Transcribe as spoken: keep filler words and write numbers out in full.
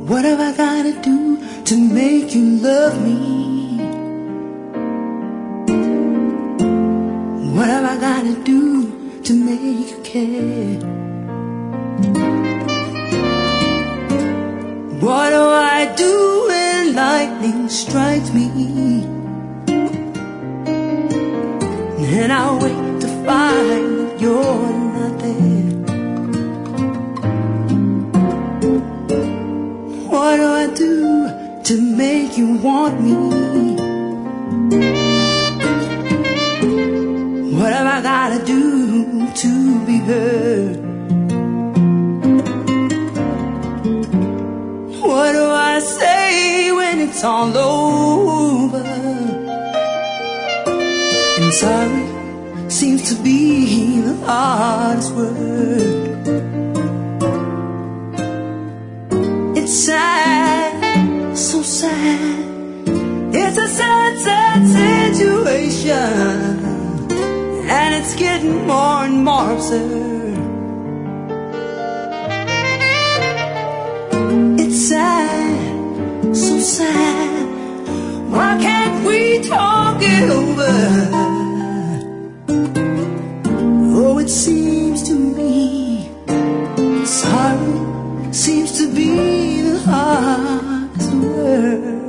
What have I gotta do to make you love me? What have I gotta do to make you care? What do I do when lightning strikes me? And I wake to find that you're not there. What do I do to make you want me? What have I gotta do to be heard? What do I say when it's all over? And sorry seems to be the hardest word. It's sad, so sad. It's a sad, sad situation, and it's getting more and more absurd. It's sad, so sad. Why can't we talk it over? Oh, it seems to me sorry seems to be the hardest word.